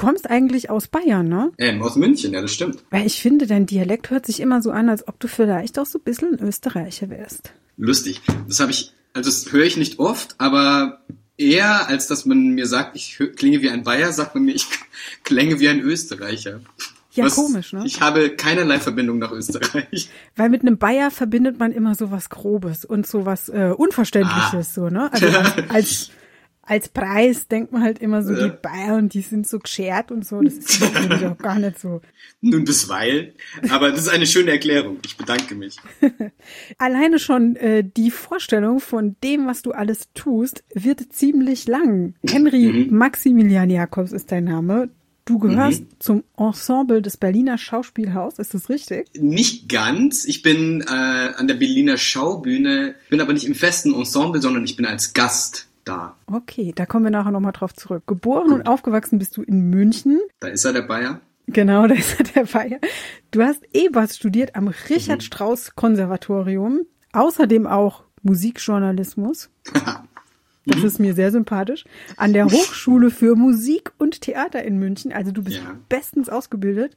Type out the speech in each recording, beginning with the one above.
kommst eigentlich aus Bayern, ne? Aus München, ja, das stimmt. Weil ich finde, dein Dialekt hört sich immer so an, als ob du vielleicht auch so ein bisschen ein Österreicher wärst. Lustig. Das höre ich nicht oft, aber eher als dass man mir sagt, ich klinge wie ein Bayer, sagt man mir, ich klänge wie ein Österreicher. Ja, komisch, ne? Ich habe keinerlei Verbindung nach Österreich. Weil mit einem Bayer verbindet man immer so was Grobes und so was Unverständliches, so, ne? Also als Preis denkt man halt immer so, die Bayern, die sind so geschert und so. Das ist natürlich auch gar nicht so. Nun bisweilen, aber das ist eine schöne Erklärung. Ich bedanke mich. Alleine schon die Vorstellung von dem, was du alles tust, wird ziemlich lang. Henry Maximilian Jacobs ist dein Name. Du gehörst zum Ensemble des Berliner Schauspielhaus, ist das richtig? Nicht ganz. Ich bin an der Berliner Schaubühne, bin aber nicht im festen Ensemble, sondern ich bin als Gast da. Okay, da kommen wir nachher nochmal drauf zurück. Geboren und aufgewachsen bist du in München. Da ist er, der Bayer. Genau, da ist er, der Bayer. Du hast E-Bass studiert am Richard-Strauss-Konservatorium, außerdem auch Musikjournalismus. Das ist mir sehr sympathisch. An der Hochschule für Musik und Theater in München. Also du bist bestens ausgebildet.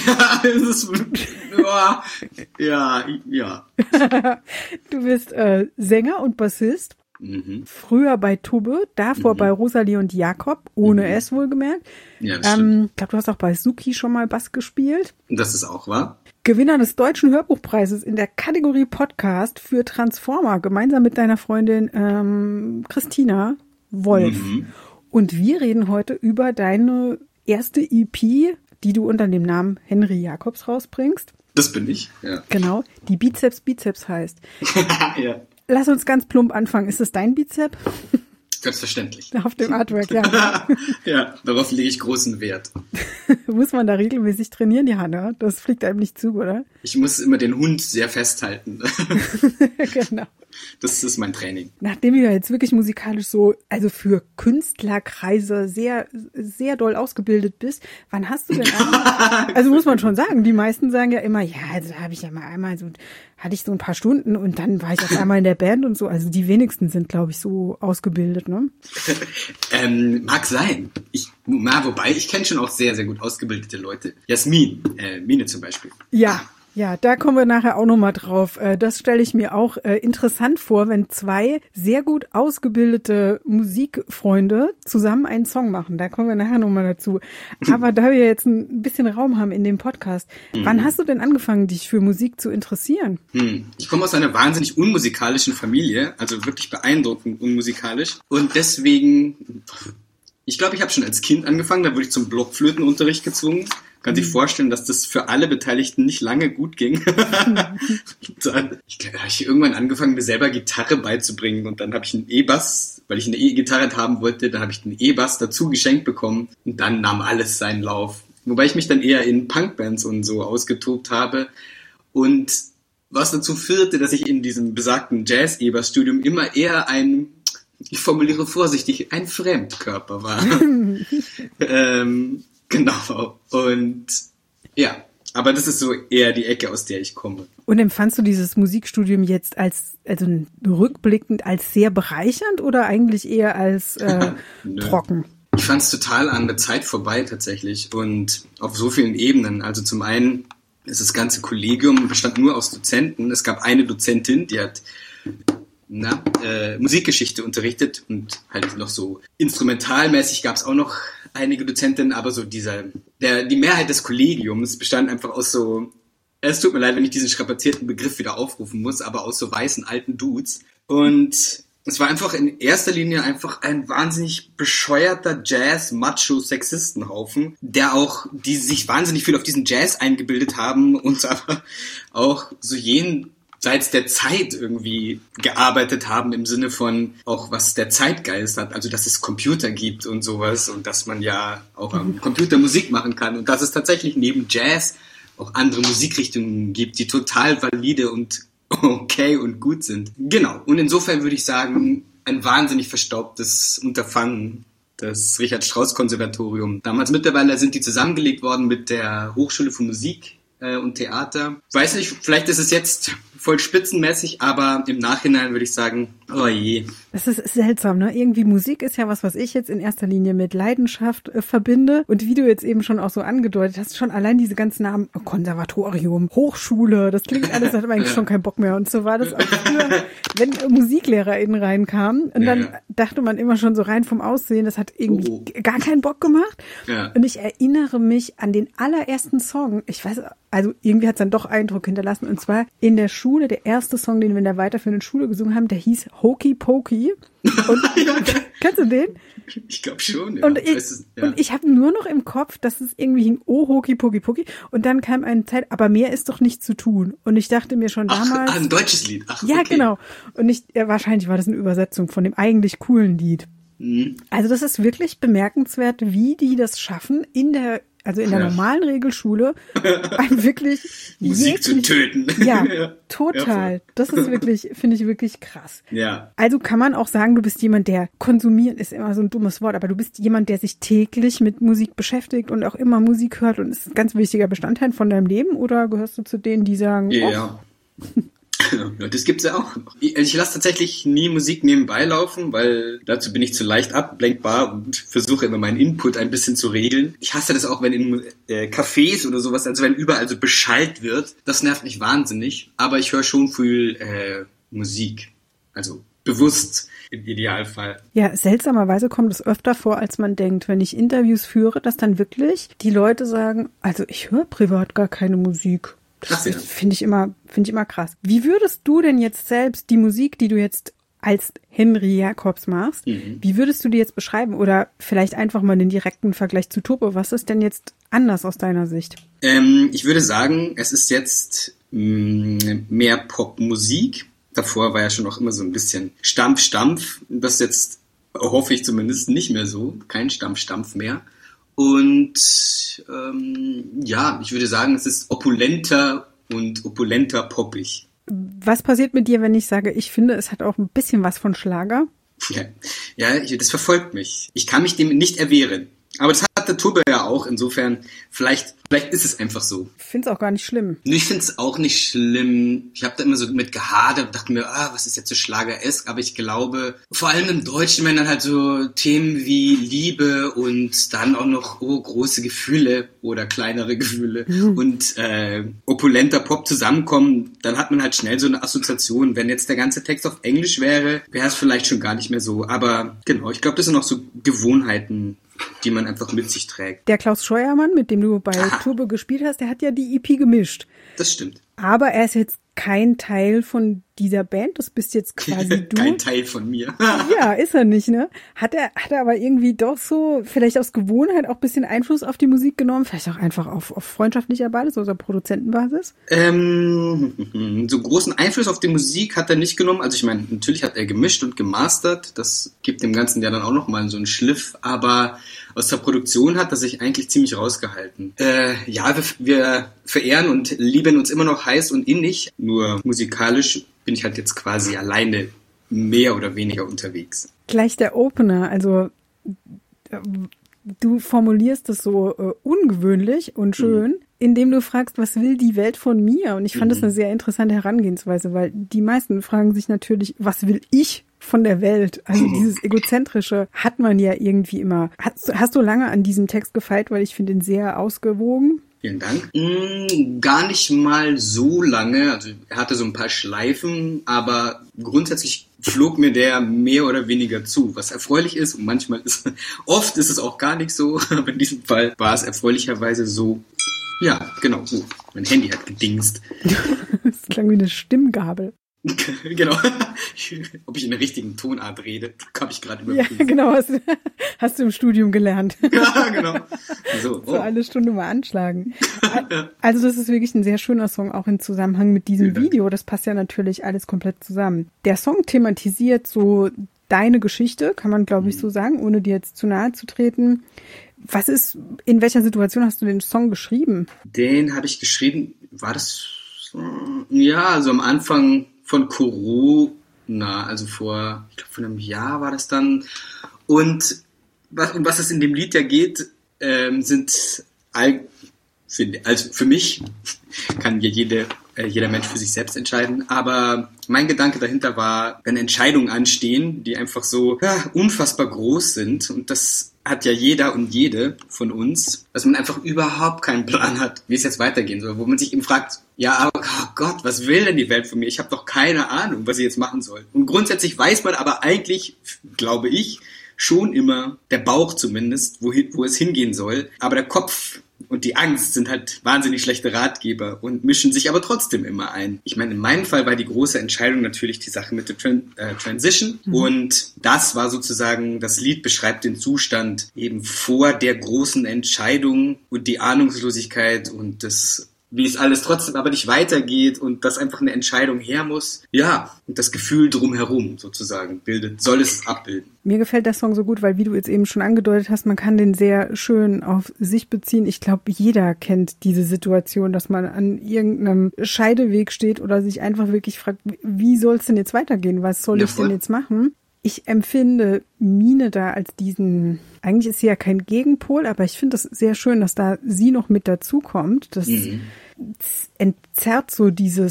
Ja. Du bist Sänger und Bassist. Früher bei Tubbe, davor bei Rosalie und Jakob, ohne S wohlgemerkt. Ja, das stimmt. Ich glaube, du hast auch bei Suki schon mal Bass gespielt. Das ist auch wahr. Gewinner des Deutschen Hörbuchpreises in der Kategorie Podcast für Transformer, gemeinsam mit deiner Freundin Christina Wolf. Und wir reden heute über deine erste EP, die du unter dem Namen Henry Jacobs rausbringst. Das bin ich, ja. Genau, die Bizeps heißt. Ja. Lass uns ganz plump anfangen. Ist es dein Bizep? Selbstverständlich. Auf dem Artwork, ja. Ja, darauf lege ich großen Wert. Muss man da regelmäßig trainieren? Ja, ne? Das fliegt einem nicht zu, oder? Ich muss immer den Hund sehr festhalten. Genau. Das ist mein Training. Nachdem du ja jetzt wirklich musikalisch so, also für Künstlerkreise sehr, sehr doll ausgebildet bist, wann hast du denn eigentlich, also muss man schon sagen, die meisten sagen ja immer, ja, also da habe ich ja mal einmal so, hatte ich so ein paar Stunden und dann war ich auf einmal in der Band und so, also die wenigsten sind, glaube ich, so ausgebildet, ne? Mag sein. Wobei, ich kenne schon auch sehr, sehr gut ausgebildete Leute. Jasmin, Mine zum Beispiel. Ja, da kommen wir nachher auch nochmal drauf. Das stelle ich mir auch interessant vor, wenn zwei sehr gut ausgebildete Musikfreunde zusammen einen Song machen. Da kommen wir nachher nochmal dazu. Aber da wir jetzt ein bisschen Raum haben in dem Podcast, wann hast du denn angefangen, dich für Musik zu interessieren? Ich komme aus einer wahnsinnig unmusikalischen Familie, also wirklich beeindruckend unmusikalisch. Und deswegen, ich glaube, ich habe schon als Kind angefangen, da wurde ich zum Blockflötenunterricht gezwungen. Kann sich vorstellen, dass das für alle Beteiligten nicht lange gut ging. Dann habe ich irgendwann angefangen, mir selber Gitarre beizubringen. Und dann habe ich einen E-Bass, weil ich eine E-Gitarre haben wollte, dann habe ich den E-Bass dazu geschenkt bekommen. Und dann nahm alles seinen Lauf. Wobei ich mich dann eher in Punkbands und so ausgetobt habe. Und was dazu führte, dass ich in diesem besagten Jazz-E-Bass-Studium immer eher ich formuliere vorsichtig, ein Fremdkörper war. Genau. Und ja, aber das ist so eher die Ecke, aus der ich komme. Und empfandst du dieses Musikstudium jetzt also rückblickend als sehr bereichernd oder eigentlich eher als trocken? Ich fand es total an der Zeit vorbei tatsächlich und auf so vielen Ebenen. Also zum einen ist das ganze Kollegium bestand nur aus Dozenten. Es gab eine Dozentin, die hat Musikgeschichte unterrichtet und halt noch so instrumentalmäßig gab es auch noch einige Dozentinnen, aber so die Mehrheit des Kollegiums bestand einfach aus so, es tut mir leid, wenn ich diesen strapazierten Begriff wieder aufrufen muss, aber aus so weißen alten Dudes. Und es war einfach in erster Linie einfach ein wahnsinnig bescheuerter Jazz-Macho-Sexistenhaufen, die sich wahnsinnig viel auf diesen Jazz eingebildet haben und aber auch so jenseits der Zeit irgendwie gearbeitet haben im Sinne von auch was der Zeitgeist hat, also dass es Computer gibt und sowas und dass man ja auch am Computer Musik machen kann und dass es tatsächlich neben Jazz auch andere Musikrichtungen gibt, die total valide und okay und gut sind. Genau, und insofern würde ich sagen, ein wahnsinnig verstaubtes Unterfangen, das Richard-Strauss-Konservatorium. Damals mittlerweile sind die zusammengelegt worden mit der Hochschule für Musik und Theater. Weiß nicht, vielleicht ist es jetzt voll spitzenmäßig, aber im Nachhinein würde ich sagen, Oh je. Das ist seltsam, ne? Irgendwie Musik ist ja was ich jetzt in erster Linie mit Leidenschaft verbinde. Und wie du jetzt eben schon auch so angedeutet hast, schon allein diese ganzen Namen, Konservatorium, Hochschule, das klingt alles, da hat man eigentlich schon keinen Bock mehr. Und so war das auch früher, wenn MusiklehrerInnen reinkamen. Und dann dachte man immer schon so rein vom Aussehen, das hat irgendwie gar keinen Bock gemacht. Ja. Und ich erinnere mich an den allerersten Song, ich weiß, also irgendwie hat es dann doch Eindruck hinterlassen. Und zwar in der Schule, der erste Song, den wir in der weiterführenden Schule gesungen haben, der hieß Hokey Pokey. Und kennst du den? Ich glaube schon, ja. Und ich habe nur noch im Kopf, dass es irgendwie hing, oh, Hokey Pokey Pokey. Und dann kam eine Zeit, aber mehr ist doch nicht zu tun. Und ich dachte mir schon damals. Ein deutsches Lied. Ach, ja, okay. Genau. Und wahrscheinlich war das eine Übersetzung von dem eigentlich coolen Lied. Mhm. Also das ist wirklich bemerkenswert, wie die das schaffen, in der normalen Regelschule wirklich Musik zu töten. Ja, total. Ja, das ist wirklich, finde ich wirklich krass. Ja. Also kann man auch sagen, du bist jemand, der konsumieren ist immer so ein dummes Wort, aber du bist jemand, der sich täglich mit Musik beschäftigt und auch immer Musik hört und ist ein ganz wichtiger Bestandteil von deinem Leben, oder gehörst du zu denen, die sagen, ja. Ja, das gibt's ja auch noch. Ich lasse tatsächlich nie Musik nebenbei laufen, weil dazu bin ich zu leicht ablenkbar und versuche immer meinen Input ein bisschen zu regeln. Ich hasse das auch, wenn in Cafés oder sowas, also wenn überall so beschallt wird. Das nervt mich wahnsinnig. Aber ich höre schon viel Musik. Also bewusst im Idealfall. Ja, seltsamerweise kommt es öfter vor, als man denkt, wenn ich Interviews führe, dass dann wirklich die Leute sagen, also ich höre privat gar keine Musik. Das finde ich immer krass. Wie würdest du denn jetzt selbst die Musik, die du jetzt als Henry Jacobs machst, wie würdest du die jetzt beschreiben? Oder vielleicht einfach mal den direkten Vergleich zu Turbo. Was ist denn jetzt anders aus deiner Sicht? Ich würde sagen, es ist jetzt mehr Popmusik. Davor war ja schon auch immer so ein bisschen Stampf. Das jetzt hoffe ich zumindest nicht mehr so. Kein Stampf mehr. Und ich würde sagen, es ist opulenter poppig. Was passiert mit dir, wenn ich sage, ich finde, es hat auch ein bisschen was von Schlager? Ja, das verfolgt mich. Ich kann mich dem nicht erwehren. Aber das hat der Turbo ja auch. Insofern, vielleicht ist es einfach so. Ich finde es auch gar nicht schlimm. Ich finde es auch nicht schlimm. Ich habe da immer so mit gehadert und dachte mir, was ist jetzt so Schlager-esk? Aber ich glaube, vor allem im Deutschen, wenn dann halt so Themen wie Liebe und dann auch noch große Gefühle oder kleinere Gefühle und opulenter Pop zusammenkommen, dann hat man halt schnell so eine Assoziation. Wenn jetzt der ganze Text auf Englisch wäre es vielleicht schon gar nicht mehr so. Aber genau, ich glaube, das sind auch so Gewohnheiten, die man einfach mit sich trägt. Der Klaus Scheuermann, mit dem du bei Turbo gespielt hast, der hat ja die EP gemischt. Das stimmt. Aber er ist jetzt kein Teil von dieser Band, das bist jetzt quasi du. Kein Teil von mir. Ja, ist er nicht, ne? Hat er aber irgendwie doch so, vielleicht aus Gewohnheit auch ein bisschen Einfluss auf die Musik genommen, vielleicht auch einfach auf freundschaftlicher Basis oder Produzentenbasis? So großen Einfluss auf die Musik hat er nicht genommen. Also ich meine, natürlich hat er gemischt und gemastert, das gibt dem Ganzen ja dann auch nochmal so einen Schliff, aber aus der Produktion hat er sich eigentlich ziemlich rausgehalten. Wir verehren und lieben uns immer noch heiß und innig, nur musikalisch bin ich halt jetzt quasi alleine mehr oder weniger unterwegs. Gleich der Opener, also du formulierst es so ungewöhnlich und schön, indem du fragst, was will die Welt von mir? Und ich fand das eine sehr interessante Herangehensweise, weil die meisten fragen sich natürlich, was will ich von der Welt? Also dieses Egozentrische hat man ja irgendwie immer. Hast du lange an diesem Text gefeilt, weil ich finde ihn sehr ausgewogen? Vielen Dank. Gar nicht mal so lange. Also er hatte so ein paar Schleifen, aber grundsätzlich flog mir der mehr oder weniger zu, was erfreulich ist. Und oft ist es auch gar nicht so, aber in diesem Fall war es erfreulicherweise so. Ja, genau. Oh, mein Handy hat gedingst. Das klang wie eine Stimmgabel. Genau. Ob ich in der richtigen Tonart rede, habe ich gerade überprüft. Ja, genau. Hast du im Studium gelernt. Ja, genau. So eine Stunde mal anschlagen. Also das ist wirklich ein sehr schöner Song, auch im Zusammenhang mit diesem Video. Das passt ja natürlich alles komplett zusammen. Der Song thematisiert so deine Geschichte, kann man glaube ich so sagen, ohne dir jetzt zu nahe zu treten. In welcher Situation hast du den Song geschrieben? Den habe ich geschrieben, war das, also am Anfang von Corona, also vor einem Jahr war das dann. Und was es in dem Lied ja geht, sind finde. Also für mich kann jeder Mensch für sich selbst entscheiden. Aber mein Gedanke dahinter war, wenn Entscheidungen anstehen, die einfach so unfassbar groß sind, und das hat ja jeder und jede von uns, dass man einfach überhaupt keinen Plan hat, wie es jetzt weitergehen soll, wo man sich eben fragt, ja, aber oh Gott, was will denn die Welt von mir? Ich habe doch keine Ahnung, was ich jetzt machen soll. Und grundsätzlich weiß man aber eigentlich, glaube ich, schon immer, der Bauch zumindest, wo es hingehen soll. Aber der Kopf und die Angst sind halt wahnsinnig schlechte Ratgeber und mischen sich aber trotzdem immer ein. Ich meine, in meinem Fall war die große Entscheidung natürlich die Sache mit der Transition. Und das war sozusagen, das Lied beschreibt den Zustand eben vor der großen Entscheidung und die Ahnungslosigkeit und das, wie es alles trotzdem aber nicht weitergeht und dass einfach eine Entscheidung her muss. Ja, und das Gefühl drumherum sozusagen soll es abbilden. Mir gefällt der Song so gut, weil, wie du jetzt eben schon angedeutet hast, man kann den sehr schön auf sich beziehen. Ich glaube, jeder kennt diese Situation, dass man an irgendeinem Scheideweg steht oder sich einfach wirklich fragt, wie soll es denn jetzt weitergehen? Was soll ich denn jetzt machen? Ich empfinde Mine da als diesen, eigentlich ist sie ja kein Gegenpol, aber ich finde es sehr schön, dass da sie noch mit dazukommt. Das entzerrt so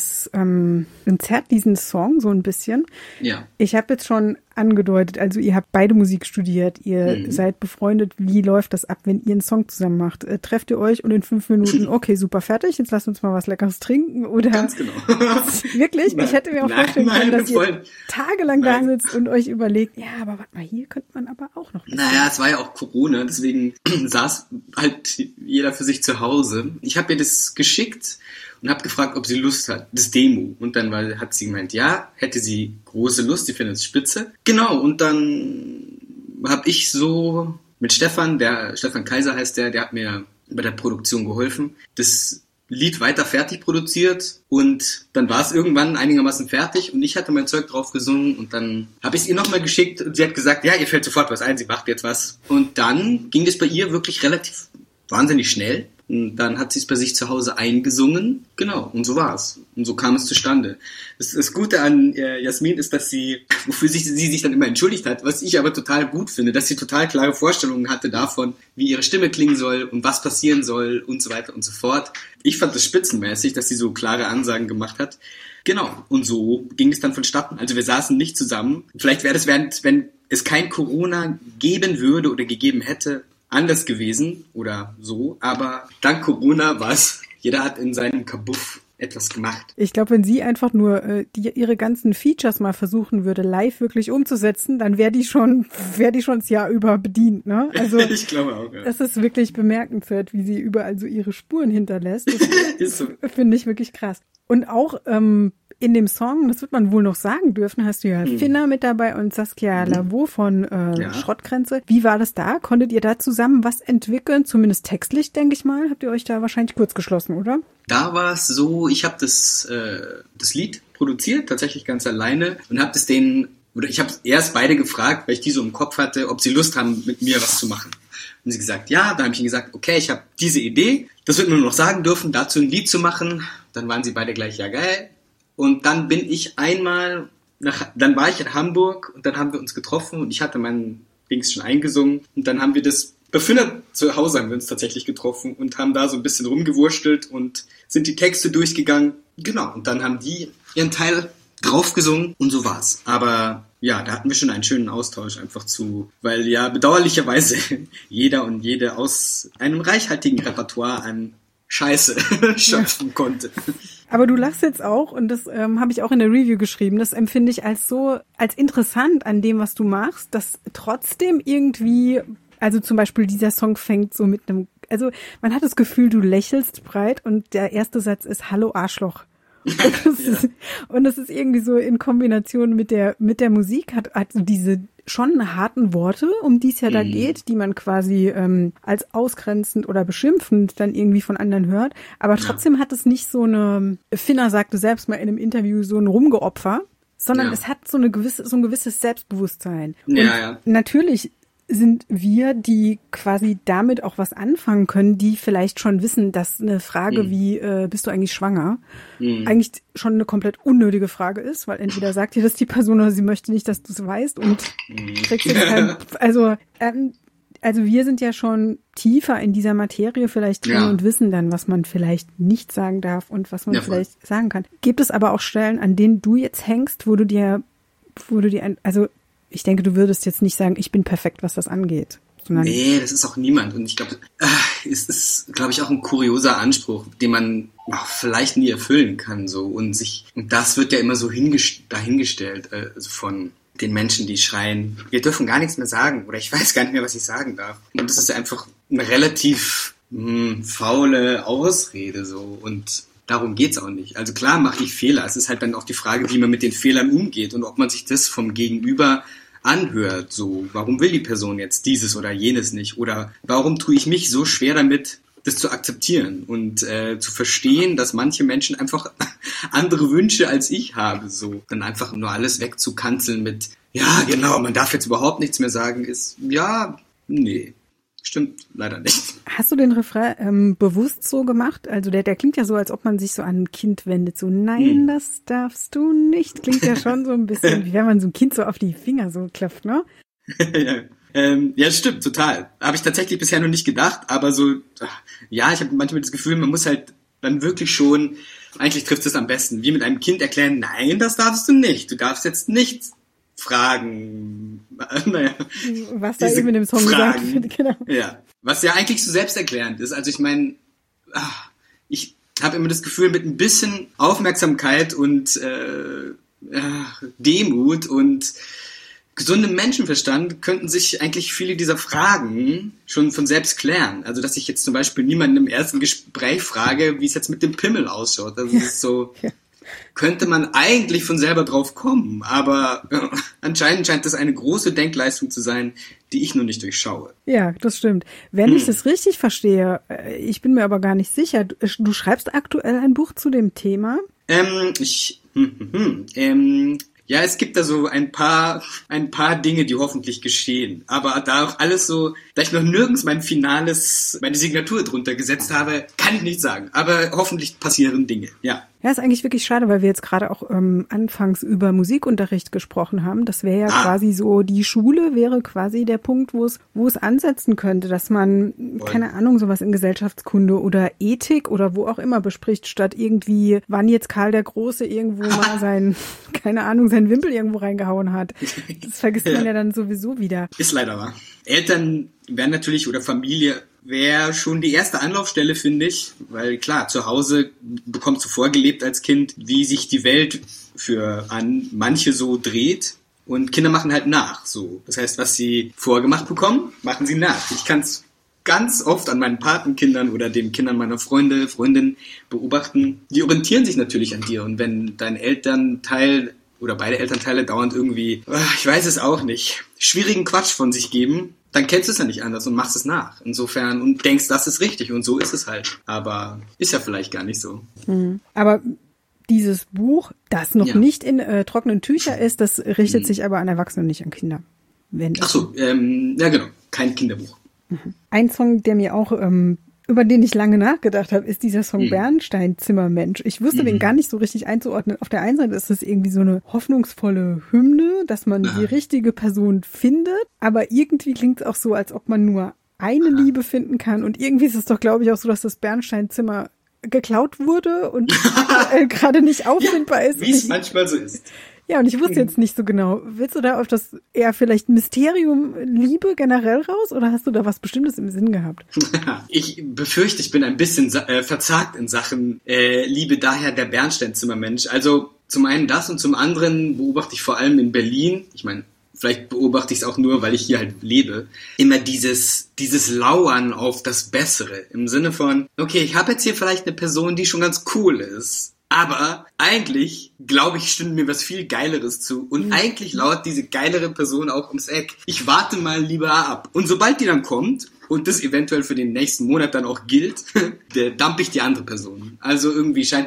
entzerrt diesen Song so ein bisschen. Ja. Ich habe jetzt schon angedeutet, also ihr habt beide Musik studiert, ihr seid befreundet. Wie läuft das ab, wenn ihr einen Song zusammen macht? Trefft ihr euch und in 5 Minuten, okay, super, fertig, jetzt lasst uns mal was Leckeres trinken? Oder ganz genau. Wirklich? Ich hätte mir auch vorstellen können, dass ihr tagelang da sitzt und euch überlegt, ja, aber warte mal, hier könnte man aber auch noch. Naja, es war ja auch Corona, deswegen saß halt jeder für sich zu Hause. Ich habe ihr das geschickt und habe gefragt, ob sie Lust hat, das Demo. Und dann hat sie gemeint, ja, hätte sie große Lust, sie findet es spitze. Genau, und dann habe ich so mit Stefan Kaiser heißt der hat mir bei der Produktion geholfen, das Lied weiter fertig produziert und dann war es irgendwann einigermaßen fertig und ich hatte mein Zeug drauf gesungen und dann habe ich es ihr nochmal geschickt und sie hat gesagt, ja, ihr fällt sofort was ein, sie macht jetzt was. Und dann ging es bei ihr wirklich relativ wahnsinnig schnell. Und dann hat sie es bei sich zu Hause eingesungen. Genau, und so war's. Und so kam es zustande. Das Gute an Jasmin ist, dass wofür sie sich dann immer entschuldigt hat, was ich aber total gut finde, dass sie total klare Vorstellungen hatte davon, wie ihre Stimme klingen soll und was passieren soll und so weiter und so fort. Ich fand das spitzenmäßig, dass sie so klare Ansagen gemacht hat. Genau, und so ging es dann vonstatten. Also wir saßen nicht zusammen. Vielleicht wäre das, wenn es kein Corona geben würde oder gegeben hätte, anders gewesen oder so, aber dank Corona jeder hat in seinem Kabuff etwas gemacht. Ich glaube, wenn sie einfach nur ihre ganzen Features mal versuchen würde, live wirklich umzusetzen, dann wäre die schon das Jahr über bedient, ne? Also ich glaube auch, ja. Das ist wirklich bemerkenswert, wie sie überall so ihre Spuren hinterlässt. Das so. Finde ich wirklich krass. Und auch in dem Song, das wird man wohl noch sagen dürfen, hast du ja Finna mit dabei und Saskia Lavo von Schrottgrenze. Wie war das da? Konntet ihr da zusammen was entwickeln? Zumindest textlich, denke ich mal. Habt ihr euch da wahrscheinlich kurz geschlossen, oder? Da war es so, ich habe das Lied produziert, tatsächlich ganz alleine und habe ich habe erst beide gefragt, weil ich die so im Kopf hatte, ob sie Lust haben, mit mir was zu machen. Und sie gesagt, ja, da habe ich ihnen gesagt, okay, ich habe diese Idee, das wird man nur noch sagen dürfen, dazu ein Lied zu machen. Dann waren sie beide gleich, ja geil. Und dann dann war ich in Hamburg und dann haben wir uns getroffen und ich hatte meinen Dings schon eingesungen und dann haben wir bei Finna zu Hause haben wir uns tatsächlich getroffen und haben da so ein bisschen rumgewurschtelt und sind die Texte durchgegangen. Genau, und dann haben die ihren Teil draufgesungen und so war's. Aber ja, da hatten wir schon einen schönen Austausch einfach weil ja bedauerlicherweise jeder und jede aus einem reichhaltigen Repertoire an Scheiße schöpfen konnte. Aber du lachst jetzt auch und das habe ich auch in der Review geschrieben. Das empfinde ich als interessant an dem, was du machst, dass trotzdem irgendwie, also zum Beispiel dieser Song fängt so mit also man hat das Gefühl, du lächelst breit und der erste Satz ist Hallo Arschloch. Und das ist irgendwie so in Kombination mit der Musik hat so diese schon harten Worte, um die es ja da geht, die man quasi als ausgrenzend oder beschimpfend dann irgendwie von anderen hört. Aber trotzdem hat es nicht so Finna sagte selbst mal in einem Interview, so ein Rumgeopfer, sondern es hat so ein gewisses Selbstbewusstsein. Und natürlich sind wir, die quasi damit auch was anfangen können, die vielleicht schon wissen, dass eine Frage wie, bist du eigentlich schwanger, eigentlich schon eine komplett unnötige Frage ist, weil entweder sagt dir das die Person oder sie möchte nicht, dass du es weißt und kriegst jetzt also wir sind ja schon tiefer in dieser Materie vielleicht drin und wissen dann, was man vielleicht nicht sagen darf und was man vielleicht sagen kann. Gibt es aber auch Stellen, an denen du jetzt hängst, wo du dir, also ich denke, du würdest jetzt nicht sagen, ich bin perfekt, was das angeht. Nee, das ist auch niemand. Und ich glaube, es ist, glaube ich, auch ein kurioser Anspruch, den man vielleicht nie erfüllen kann. So. Und das wird ja immer so dahingestellt von den Menschen, die schreien, wir dürfen gar nichts mehr sagen oder ich weiß gar nicht mehr, was ich sagen darf. Und das ist einfach eine relativ faule Ausrede so und darum geht's auch nicht. Also klar mache ich Fehler. Es ist halt dann auch die Frage, wie man mit den Fehlern umgeht und ob man sich das vom Gegenüber anhört. So, warum will die Person jetzt dieses oder jenes nicht? Oder warum tue ich mich so schwer damit, das zu akzeptieren und zu verstehen, dass manche Menschen einfach andere Wünsche als ich habe. So, dann einfach nur alles wegzukanzeln mit, ja genau, man darf jetzt überhaupt nichts mehr sagen, ist, ja, nee. Stimmt leider nicht. Hast du den Refrain bewusst so gemacht? Also der klingt ja so, als ob man sich so an ein Kind wendet. So, nein, das darfst du nicht. Klingt ja schon so ein bisschen, wie wenn man so ein Kind so auf die Finger so klopft, ne? Ja, stimmt, total. Habe ich tatsächlich bisher noch nicht gedacht, aber so, ja, ich habe manchmal das Gefühl, man muss halt dann wirklich schon, eigentlich trifft es am besten, wie mit einem Kind erklären, nein, das darfst du nicht. Du darfst jetzt nicht fragen, naja. Was da eben in dem Song gesagt wird, genau. Ja, was ja eigentlich so selbsterklärend ist. Also ich meine, ich habe immer das Gefühl, mit ein bisschen Aufmerksamkeit und Demut und gesundem Menschenverstand könnten sich eigentlich viele dieser Fragen schon von selbst klären. Also dass ich jetzt zum Beispiel niemanden im ersten Gespräch frage, wie es jetzt mit dem Pimmel ausschaut. Also das ist so... Ja. Könnte man eigentlich von selber drauf kommen, aber anscheinend scheint das eine große Denkleistung zu sein, die ich nur nicht durchschaue. Ja, das stimmt. Wenn ich das richtig verstehe, ich bin mir aber gar nicht sicher, du schreibst aktuell ein Buch zu dem Thema? Ja, es gibt da so ein paar Dinge, die hoffentlich geschehen. Aber da auch alles so, da ich noch nirgends meine Signatur drunter gesetzt habe, kann ich nicht sagen. Aber hoffentlich passieren Dinge, ja. Ja, ist eigentlich wirklich schade, weil wir jetzt gerade auch anfangs über Musikunterricht gesprochen haben. Das wäre ja quasi so, die Schule wäre quasi der Punkt, wo es ansetzen könnte, dass man, keine Ahnung, sowas in Gesellschaftskunde oder Ethik oder wo auch immer bespricht, statt irgendwie, wann jetzt Karl der Große irgendwo mal seinen Wimpel irgendwo reingehauen hat. Das vergisst man ja dann sowieso wieder. Ist leider wahr. Eltern werden natürlich, oder Familie wäre schon die erste Anlaufstelle, finde ich, weil klar, zu Hause bekommst du vorgelebt als Kind, wie sich die Welt für manche so dreht und Kinder machen halt nach, so. Das heißt, was sie vorgemacht bekommen, machen sie nach. Ich kann es ganz oft an meinen Patenkindern oder den Kindern meiner Freundinnen beobachten. Die orientieren sich natürlich an dir und wenn dein Elternteil oder beide Elternteile dauernd irgendwie, ich weiß es auch nicht, schwierigen Quatsch von sich geben, dann kennst du es ja nicht anders und machst es nach. Insofern und denkst, das ist richtig und so ist es halt. Aber ist ja vielleicht gar nicht so. Aber dieses Buch, das noch nicht in trockenen Tüchern ist, das richtet sich aber an Erwachsene, nicht an Kinder. Ach so, ja genau, kein Kinderbuch. Ein Song, der mir auch über den ich lange nachgedacht habe, ist dieser Song Bernstein Zimmermensch. Ich wusste den gar nicht so richtig einzuordnen. Auf der einen Seite ist es irgendwie so eine hoffnungsvolle Hymne, dass man die richtige Person findet, aber irgendwie klingt es auch so, als ob man nur eine Liebe finden kann und irgendwie ist es doch, glaube ich, auch so, dass das Bernstein Zimmer geklaut wurde und gerade nicht auffindbar ist. Wie es manchmal so ist. Ja, und ich wusste jetzt nicht so genau. Willst du da auf das eher vielleicht Mysterium Liebe generell raus oder hast du da was Bestimmtes im Sinn gehabt? Ich befürchte, ich bin ein bisschen verzagt in Sachen Liebe, daher der Bernstein-Zimmermensch. Also zum einen das und zum anderen beobachte ich vor allem in Berlin, ich meine, vielleicht beobachte ich es auch nur, weil ich hier halt lebe, immer dieses Lauern auf das Bessere. Im Sinne von, okay, ich habe jetzt hier vielleicht eine Person, die schon ganz cool ist. Aber eigentlich, glaube ich, stünde mir was viel Geileres zu. Und eigentlich lauert diese geilere Person auch ums Eck. Ich warte mal lieber ab. Und sobald die dann kommt und das eventuell für den nächsten Monat dann auch gilt, dump ich die andere Person. Also irgendwie scheint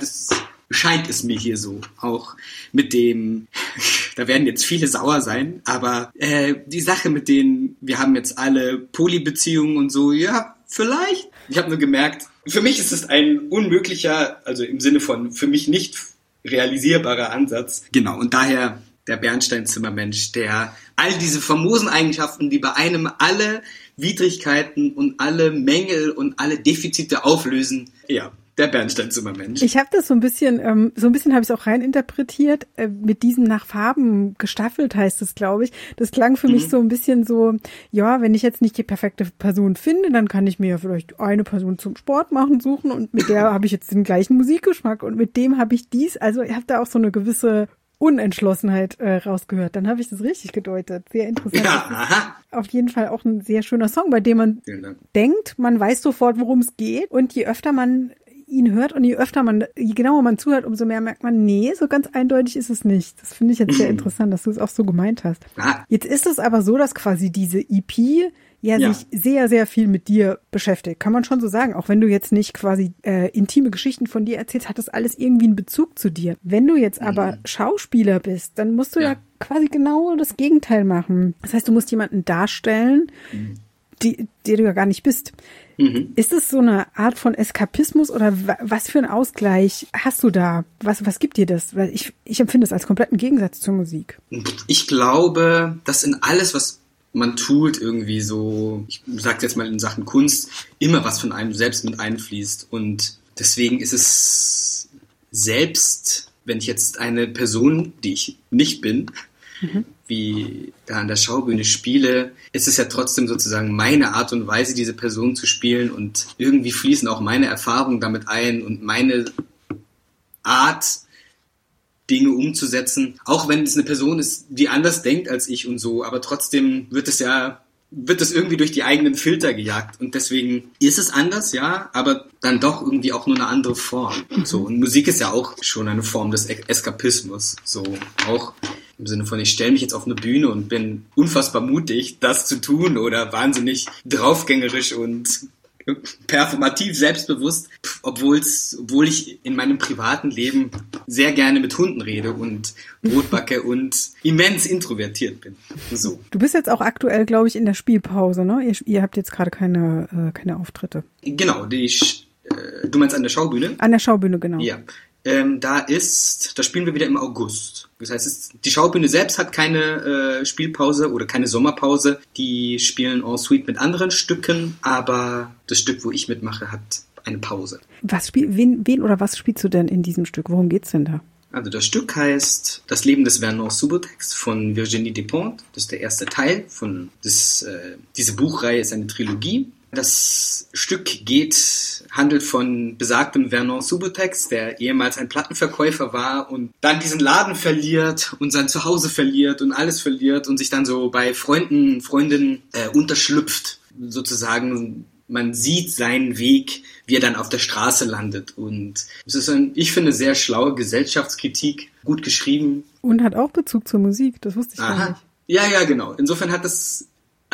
es mir hier so. Auch mit dem, da werden jetzt viele sauer sein, aber die Sache mit denen, wir haben jetzt alle Polybeziehungen und so, ja, vielleicht. Ich habe nur gemerkt, für mich ist es ein unmöglicher, also im Sinne von für mich nicht realisierbarer Ansatz. Genau, und daher der Bernstein-Zimmermensch, der all diese famosen Eigenschaften, die bei einem alle Widrigkeiten und alle Mängel und alle Defizite auflösen. Ja, der Bernstein-Zimmermensch. Ich habe das so ein bisschen habe ich es auch reininterpretiert, mit diesem nach Farben gestaffelt heißt es, glaube ich. Das klang für mich so ein bisschen so, ja, wenn ich jetzt nicht die perfekte Person finde, dann kann ich mir ja vielleicht eine Person zum Sport machen suchen und mit der habe ich jetzt den gleichen Musikgeschmack und mit dem habe ich dies. Also ich habe da auch so eine gewisse Unentschlossenheit rausgehört. Dann habe ich das richtig gedeutet. Sehr interessant. Ja, aha. Auf jeden Fall auch ein sehr schöner Song, bei dem man denkt, man weiß sofort, worum es geht. Und je öfter man ihn hört und je genauer man zuhört, umso mehr merkt man, nee, so ganz eindeutig ist es nicht. Das finde ich jetzt sehr interessant, dass du es auch so gemeint hast. Jetzt ist es aber so, dass quasi diese EP sich sehr, sehr viel mit dir beschäftigt. Kann man schon so sagen. Auch wenn du jetzt nicht quasi intime Geschichten von dir erzählst, hat das alles irgendwie einen Bezug zu dir. Wenn du jetzt aber Schauspieler bist, dann musst du ja quasi genau das Gegenteil machen. Das heißt, du musst jemanden darstellen, der du ja gar nicht bist. Ist es so eine Art von Eskapismus oder was für einen Ausgleich hast du da? Was gibt dir das? Weil ich empfinde es als kompletten Gegensatz zur Musik. Ich glaube, dass in alles, was man tut, irgendwie so, ich sage jetzt mal in Sachen Kunst, immer was von einem selbst mit einfließt. Und deswegen ist es selbst, wenn ich jetzt eine Person, die ich nicht bin, wie da an der Schaubühne spiele, ist es ja trotzdem sozusagen meine Art und Weise, diese Person zu spielen und irgendwie fließen auch meine Erfahrungen damit ein und meine Art, Dinge umzusetzen, auch wenn es eine Person ist, die anders denkt als ich und so, aber trotzdem wird es irgendwie durch die eigenen Filter gejagt und deswegen ist es anders, ja, aber dann doch irgendwie auch nur eine andere Form. So, und Musik ist ja auch schon eine Form des Eskapismus, so auch im Sinne von, ich stelle mich jetzt auf eine Bühne und bin unfassbar mutig, das zu tun oder wahnsinnig draufgängerisch und performativ selbstbewusst, obwohl ich in meinem privaten Leben sehr gerne mit Hunden rede und Brot backe und immens introvertiert bin. So. Du bist jetzt auch aktuell, glaube ich, in der Spielpause, ne? Ihr habt jetzt gerade keine Auftritte. Genau, du meinst an der Schaubühne? An der Schaubühne, genau. Ja. Da spielen wir wieder im August. Das heißt, die Schaubühne selbst hat keine Spielpause oder keine Sommerpause. Die spielen en suite mit anderen Stücken, aber das Stück, wo ich mitmache, hat eine Pause. Wen oder was spielst du denn in diesem Stück? Worum geht's denn da? Also das Stück heißt Das Leben des Vernon Subutex von Virginie Despentes. Das ist der erste Teil von diese Buchreihe ist eine Trilogie. Das Stück handelt von besagtem Vernon Subutex, der ehemals ein Plattenverkäufer war und dann diesen Laden verliert und sein Zuhause verliert und alles verliert und sich dann so bei Freundinnen unterschlüpft. Sozusagen, man sieht seinen Weg, wie er dann auf der Straße landet. Und es ist ich finde, sehr schlaue Gesellschaftskritik, gut geschrieben. Und hat auch Bezug zur Musik, das wusste ich gar nicht. Ja, genau. Insofern hat das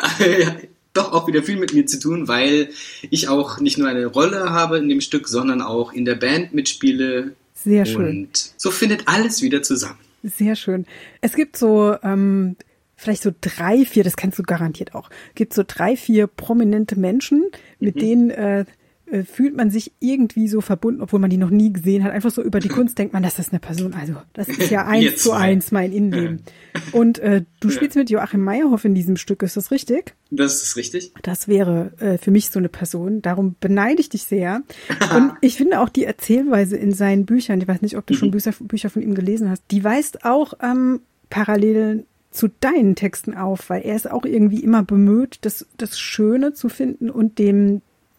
doch auch wieder viel mit mir zu tun, weil ich auch nicht nur eine Rolle habe in dem Stück, sondern auch in der Band mitspiele. Sehr schön. Und so findet alles wieder zusammen. Sehr schön. Es gibt so vielleicht so 3, 4, das kennst du garantiert auch, gibt so 3, 4 prominente Menschen, mit denen fühlt man sich irgendwie so verbunden, obwohl man die noch nie gesehen hat. Einfach so über die Kunst denkt man, das ist eine Person. Also das ist ja 1:1 mein Innenleben. Und du spielst mit Joachim Meyerhoff in diesem Stück, ist das richtig? Das ist richtig. Das wäre für mich so eine Person. Darum beneide ich dich sehr. Und ich finde auch die Erzählweise in seinen Büchern, ich weiß nicht, ob du schon Bücher von ihm gelesen hast, die weist auch Parallelen zu deinen Texten auf, weil er ist auch irgendwie immer bemüht, das Schöne zu finden und dem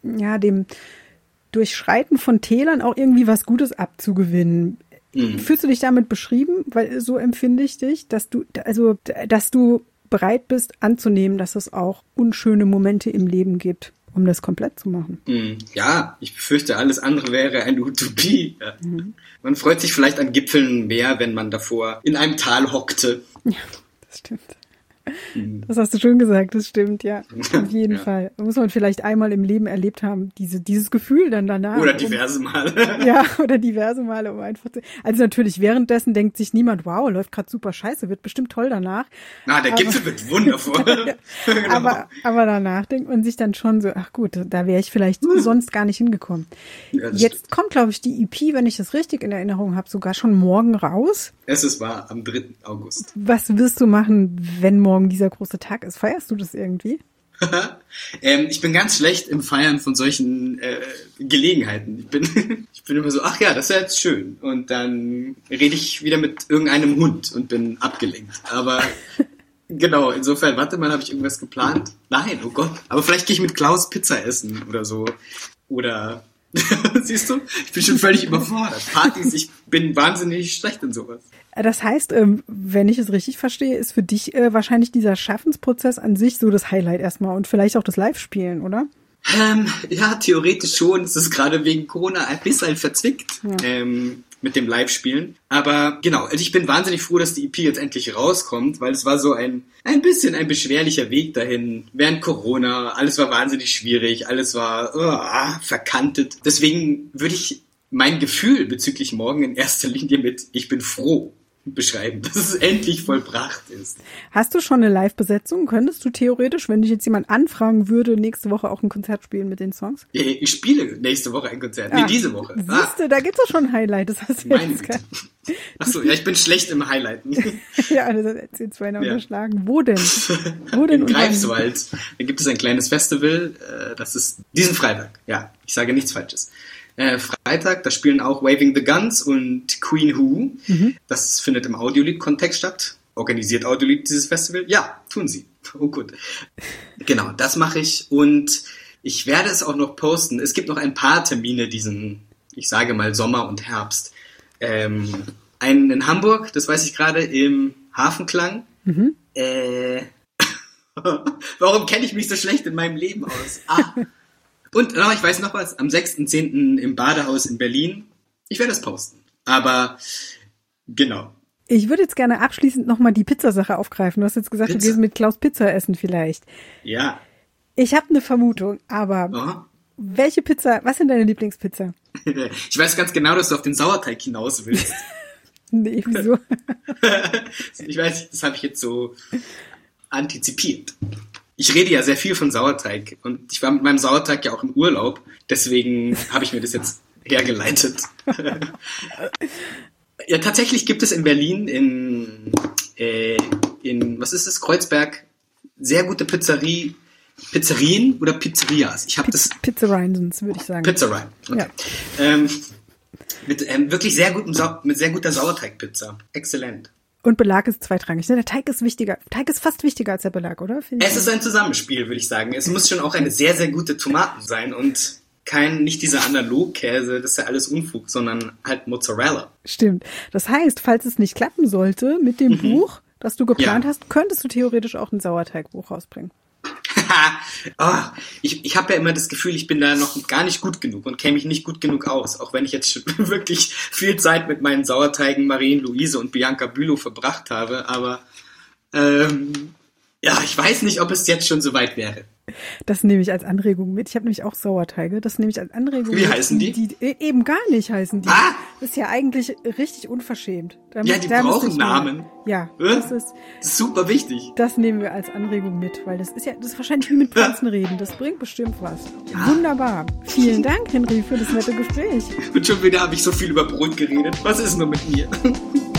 Durchschreiten von Tälern auch irgendwie was Gutes abzugewinnen. Fühlst du dich damit beschrieben? Weil so empfinde ich dich, dass du bereit bist anzunehmen, dass es auch unschöne Momente im Leben gibt, um das komplett zu machen. Ja, ich befürchte, alles andere wäre eine Utopie. Ja. Man freut sich vielleicht an Gipfeln mehr, wenn man davor in einem Tal hockte. Ja, das stimmt. Das hast du schon gesagt, das stimmt, ja. Auf jeden Fall. Muss man vielleicht einmal im Leben erlebt haben, dieses Gefühl dann danach. Oder diverse Male. Ja, oder diverse Male, um einfach also natürlich währenddessen denkt sich niemand, wow, läuft gerade super scheiße, wird bestimmt toll danach. Der Gipfel wird wundervoll. Genau. Aber danach denkt man sich dann schon so, ach gut, da wäre ich vielleicht sonst gar nicht hingekommen. Ja, jetzt kommt, glaube ich, die EP, wenn ich das richtig in Erinnerung habe, sogar schon morgen raus. Es war am 3. August. Was wirst du machen, wenn morgen dieser große Tag ist? Feierst du das irgendwie? Ich bin ganz schlecht im Feiern von solchen Gelegenheiten. Ich bin immer so, ach ja, das ist ja jetzt schön. Und dann rede ich wieder mit irgendeinem Hund und bin abgelenkt. Aber genau, insofern, warte mal, habe ich irgendwas geplant? Nein, oh Gott. Aber vielleicht gehe ich mit Klaus Pizza essen oder so. Oder, siehst du, ich bin schon völlig überfordert. Partys, ich bin wahnsinnig schlecht in sowas. Das heißt, wenn ich es richtig verstehe, ist für dich wahrscheinlich dieser Schaffensprozess an sich so das Highlight erstmal und vielleicht auch das Live-Spielen, oder? Ja, theoretisch schon. Es ist gerade wegen Corona ein bisschen verzwickt mit dem Live-Spielen. Aber genau, also ich bin wahnsinnig froh, dass die EP jetzt endlich rauskommt, weil es war so ein bisschen ein beschwerlicher Weg dahin. Während Corona, alles war wahnsinnig schwierig, alles war verkantet. Deswegen würde ich mein Gefühl bezüglich morgen in erster Linie mit "Ich bin froh" beschreiben, dass es endlich vollbracht ist. Hast du schon eine Live-Besetzung? Könntest du theoretisch, wenn dich jetzt jemand anfragen würde, nächste Woche auch ein Konzert spielen mit den Songs? Ich spiele nächste Woche ein Konzert. Nee, diese Woche. Siehste, da gibt's doch schon ein Highlight. Das hast du jetzt Achso, ja, ich bin schlecht im Highlighten. Ja, das hat jetzt zwei unterschlagen. Wo denn? In Greifswald. Da gibt es ein kleines Festival. Das ist diesen Freitag. Ja, ich sage nichts Falsches. Freitag, da spielen auch Waving the Guns und Queen Who. Das findet im Audiolied-Kontext statt. Organisiert Audiolied dieses Festival? Ja, tun sie. Oh gut. Genau, das mache ich und ich werde es auch noch posten. Es gibt noch ein paar Termine diesen, ich sage mal, Sommer und Herbst. Einen in Hamburg, das weiß ich gerade, im Hafenklang. Warum kenne ich mich so schlecht in meinem Leben aus? Und ich weiß noch was, am 6.10. im Badehaus in Berlin. Ich werde es posten. Aber genau. Ich würde jetzt gerne abschließend nochmal die Pizzasache aufgreifen. Du hast jetzt gesagt, Du gehst mit Klaus Pizza essen vielleicht. Ja. Ich habe eine Vermutung, aber welche Pizza, was sind deine Lieblingspizza? Ich weiß ganz genau, dass du auf den Sauerteig hinaus willst. Nee, wieso? Ich weiß, das habe ich jetzt so antizipiert. Ich rede ja sehr viel von Sauerteig und ich war mit meinem Sauerteig ja auch im Urlaub, deswegen habe ich mir das jetzt hergeleitet. Ja, tatsächlich gibt es in Berlin in was ist es, Kreuzberg, sehr gute Pizzerien oder Pizzerias. Ich habe das Pizzereien sind's, würde ich sagen. Pizzereien. Okay. Ja. Mit wirklich mit sehr guter Sauerteigpizza. Exzellent. Und Belag ist zweitrangig. Der Teig ist wichtiger. Teig ist fast wichtiger als der Belag, oder? Es ist ein Zusammenspiel, würde ich sagen. Es muss schon auch eine sehr, sehr gute Tomaten sein und nicht dieser Analogkäse, das ist ja alles Unfug, sondern halt Mozzarella. Stimmt. Das heißt, falls es nicht klappen sollte mit dem Buch, das du geplant hast, könntest du theoretisch auch ein Sauerteigbuch rausbringen. Ich habe ja immer das Gefühl, ich bin da noch gar nicht gut genug und kenne mich nicht gut genug aus, auch wenn ich jetzt schon wirklich viel Zeit mit meinen Sauerteigen Marien-Louise und Bianca Bülow verbracht habe, aber ich weiß nicht, ob es jetzt schon soweit wäre. Das nehme ich als Anregung mit. Ich habe nämlich auch Sauerteige. Das nehme ich als Anregung mit. Wie heißen die? Eben gar nicht heißen die. Das ist ja eigentlich richtig unverschämt. Die brauchen Namen. Ja, das ist super wichtig. Das nehmen wir als Anregung mit, weil das ist wahrscheinlich wie mit Pflanzen reden. Das bringt bestimmt was. Ja. Wunderbar. Vielen Dank, Henry, für das nette Gespräch. Und schon wieder habe ich so viel über Brot geredet. Was ist nur mit mir?